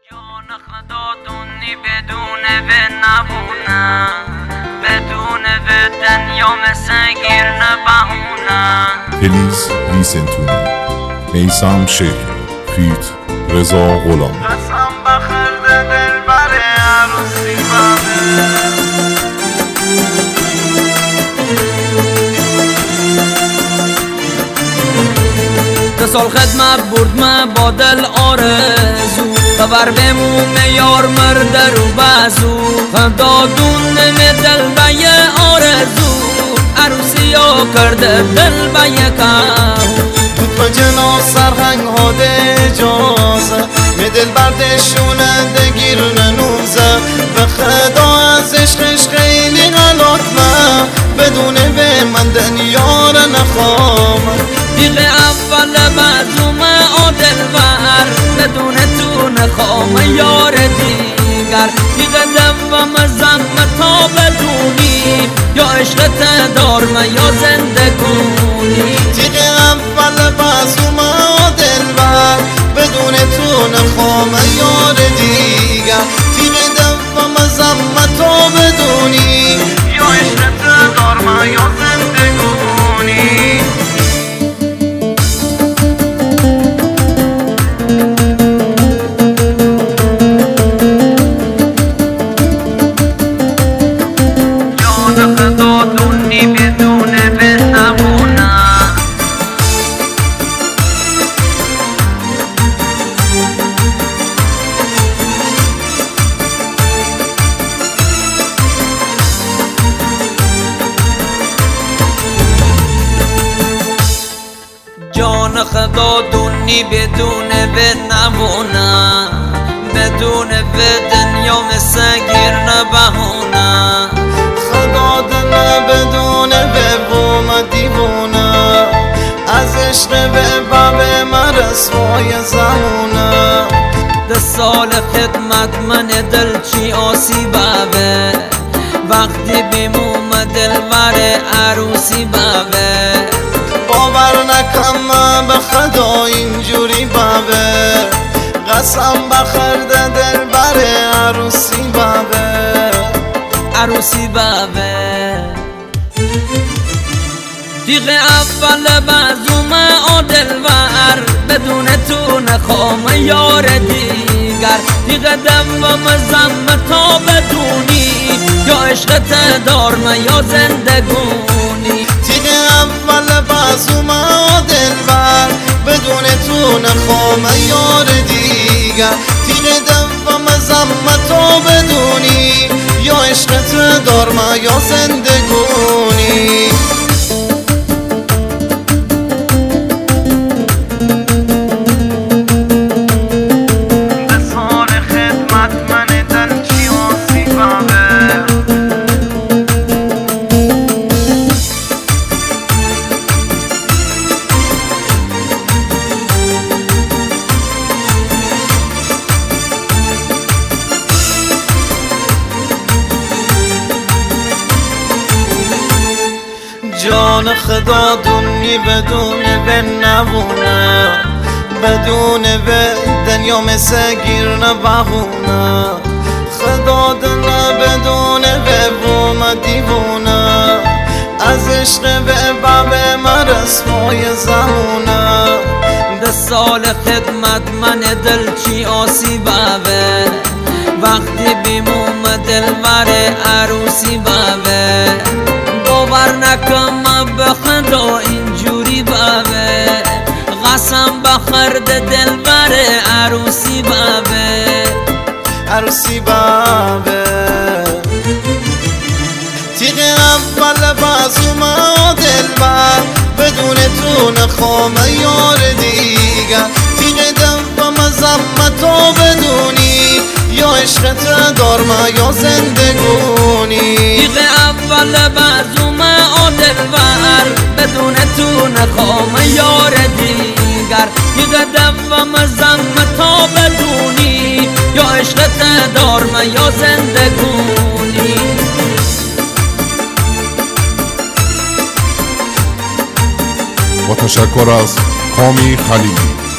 جان خدادونی بدون و نبونه، بدون و دنیا مسگیر نبهونه. پلیز ویسنتونی، میثم شیخ، فیت رضا غلام. قسم بخورده دل بر عروسی بابه. دو سال خدمت برد با دل آرزو، خبر بموم یار مرده رو بازو. خدادون دل به یه آرزو، عروسی ها کرده دل به یکم. بود با جنا سرهنگ ها ده اجازه، می دل بردشونه ده گیرونه نوزه. به خدا از عشقش خیلی غلطمه، بدونه به من دنیا را نخوام. دیگه اول بازوم آدل ور، بدون تو نخوام یار دیگر. دیگه دوام زم تا بدونی، یا عشقت دارم یا زندگونی. دیگه اول بازوم آدل ور، بدون تو نخوام یار دیگر. دیگه دوام زم تا بدونی، یا عشقت دارم یا زندگونی. خدادونی بدون به نبونه. جان خدادونی بدون به نبونه، بدون به دنیا مسگیر نبهونه. خدا دل بدون ببوم دیوونه، از عشق به باب من رسوای زمونه. ده سال خدمت من دل چی آسیبه، وقتی بموم دل بر عروسی بابه. باور نکم به خدا اینجوری بابه، قسم بخورده دل بر عروسی بابه. عروسی بابه دیگه اول بازوم آدل ور، بدون تو نخوام یار دیگر. دیگه دوام زم تا بدونی، یا عشقت دارم یا زندگونی. دیگه اول بازوم آدل ور، بدون تو نخوام یار دیگر. دیگه دوام زم تا بدونی، یا عشقت دارم یا زندگونی. جان خدادونی بدون به نبونه، بدون به دنیا مسگیر نبهونه. خدا دل بدون به بوم دیوونه، از عشق به باب من رسوای زمونه. ده سال خدمت من دل چی آسیبه، وقتی بموم دل بر عروسی بابه. باور نکم به خدا اینجوری بابه، قسم بخورده دل بر عروسی بابه. عروسی بابه تیغ اول بازوم دل بر، بدون تو نخوام یار دیگر. تیغ دوام زم تو بدونی، یا عشقت دارم یا زندگونی. تیغ اول بازوم آدل ور، بدون تو نخوام یار دیگر. تیغ دوام زم تا بدونی، یا عشقت دارم یا زندگونی. با تشکر از کامی خلیلی.